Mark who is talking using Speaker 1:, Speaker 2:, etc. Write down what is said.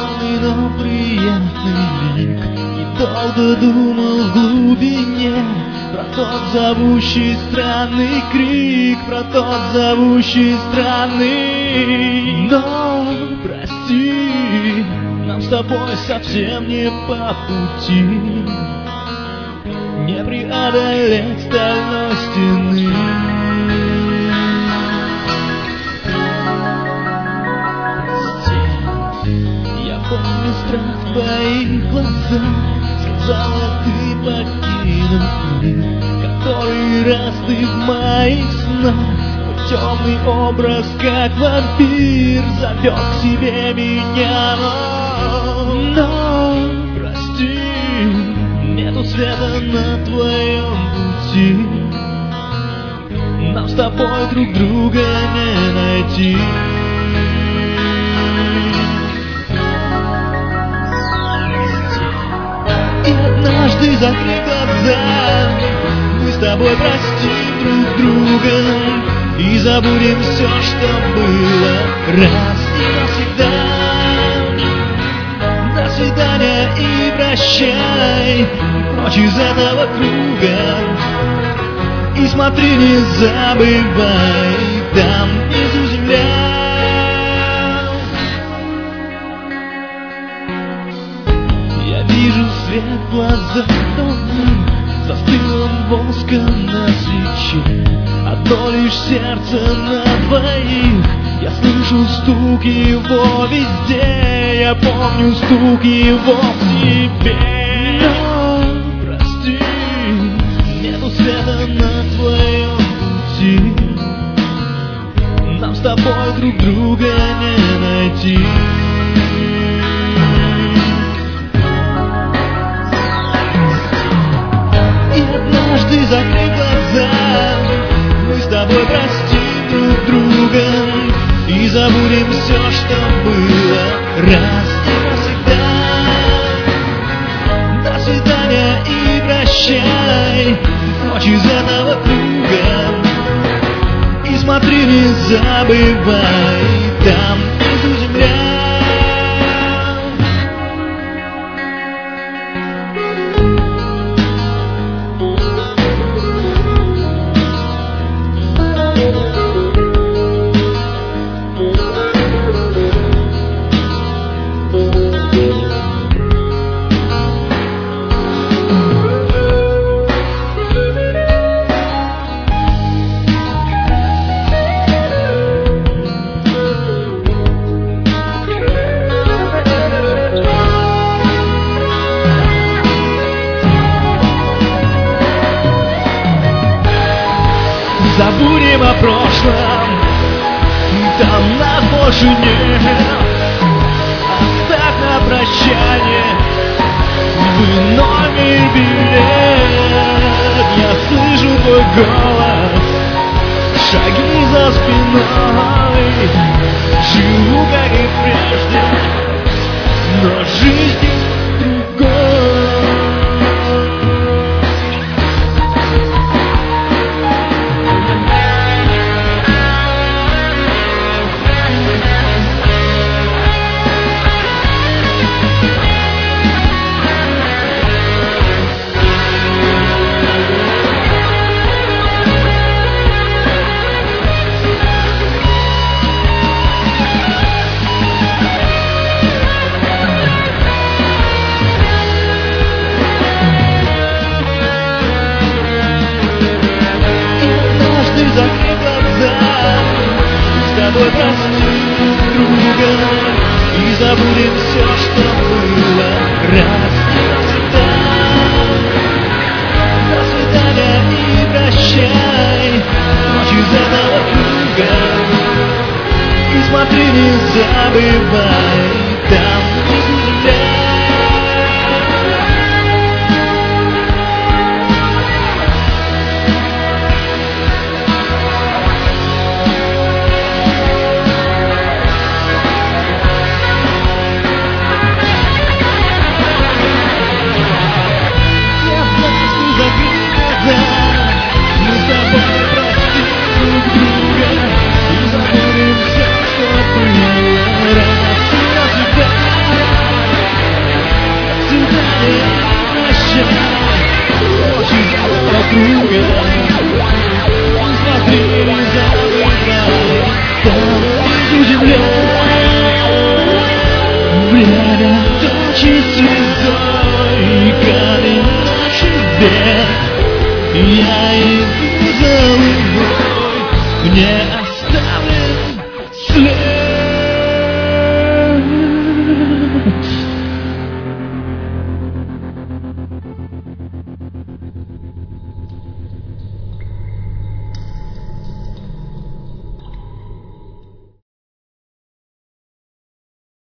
Speaker 1: Странный, но приятный лик. И долго думал в глубине про тот зовущий странный крик, про тот зовущий странный. Но прости, нам с тобой совсем не по пути, не преодолеть стальной стены. Помню страх в твоих глазах, сказала, ты покинул мир, который раз ты в моих снах. Твой темный образ, как вампир, зовет к себе меня, но прости, нету света на твоем пути, нам с тобой друг друга не найти. Однажды закрыв глаза, мы с тобой простим друг друга и забудем все, что было раз и навсегда. До свидания и прощай, прочь из этого круга, и смотри, не забывай, там внизу земля. Вижу свет в глазах, застылым воском на свече, одно лишь сердце на двоих. Я слышу стук его везде, я помню стук его в тебе. Но прости, нету света на твоем пути, нам с тобой друг друга не найти. Однажды закрыв глаза, мы с тобой простим друг друга и забудем все, что было раз и навсегда. До свидания и прощай, прочь из этого круга, и смотри, не забывай, там внизу земля. Забудем о прошлом, там нас больше нет. Оставь на прощание в иной мир билет. Я слышу твой голос, шаги за спиной. Живу, как и прежде, но жизнь другой. Закрыв глаза, с тобой простим друга и забудем все, что было раз и навсегда. До свидания и прощай, прочь из этого круга, и смотри, не забывай, там внизу земля. Друг друга и забудем все, что было раз. свет. Я